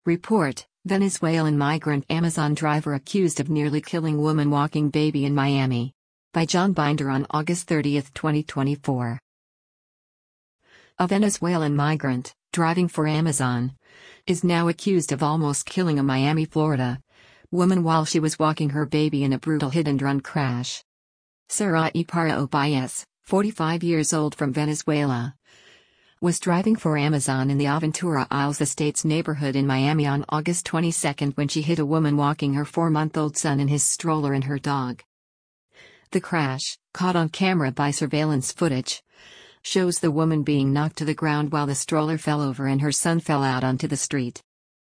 Report: Venezuelan migrant Amazon driver accused of nearly killing woman walking baby in Miami. By John Binder on August 30, 2024. A Venezuelan migrant, driving for Amazon, is now accused of almost killing a Miami, Florida, woman while she was walking her baby in a brutal hit-and-run crash. Sarai Parra Obaez, 45 years old from Venezuela, was driving for Amazon in the Aventura Isles Estates neighborhood in Miami on August 22 when she hit a woman walking her 4-month-old son in his stroller and her dog. The crash, caught on camera by surveillance footage, shows the woman being knocked to the ground while the stroller fell over and her son fell out onto the street.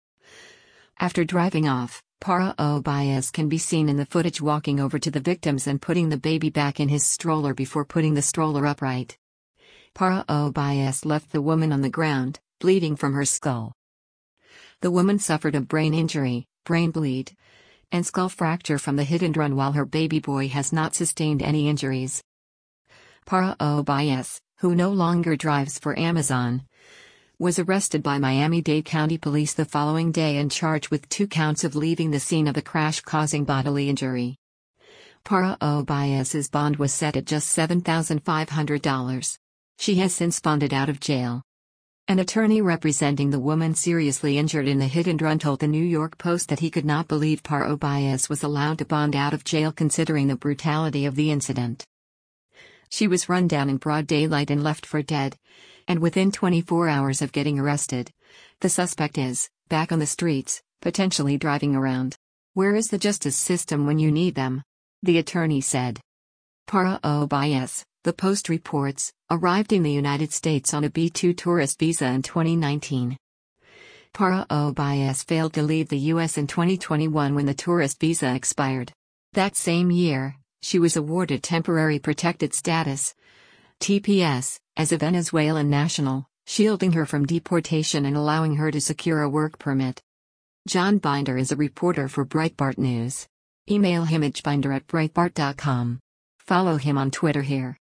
After driving off, Parra Obaez can be seen in the footage walking over to the victims and putting the baby back in his stroller before putting the stroller upright. Parra Obaez left the woman on the ground, bleeding from her skull. The woman suffered a brain injury, brain bleed, and skull fracture from the hit-and-run while her baby boy has not sustained any injuries. Parra Obaez, who no longer drives for Amazon, was arrested by Miami-Dade County Police the following day and charged with 2 counts of leaving the scene of the crash causing bodily injury. Parra Obaez's bond was set at just $7,500. She has since bonded out of jail. An attorney representing the woman seriously injured in the hit-and-run told the New York Post that he could not believe Parra Obaez was allowed to bond out of jail considering the brutality of the incident. She was run down in broad daylight and left for dead, and within 24 hours of getting arrested, the suspect is back on the streets, potentially driving around. Where is the justice system when you need them? The attorney said. Parra Obaez, the Post reports, arrived in the United States on a B-2 tourist visa in 2019. Parra Obaez failed to leave the U.S. in 2021 when the tourist visa expired. That same year, she was awarded Temporary Protected Status (TPS) as a Venezuelan national, shielding her from deportation and allowing her to secure a work permit. John Binder is a reporter for Breitbart News. Email him at binder@breitbart.com. Follow him on Twitter here.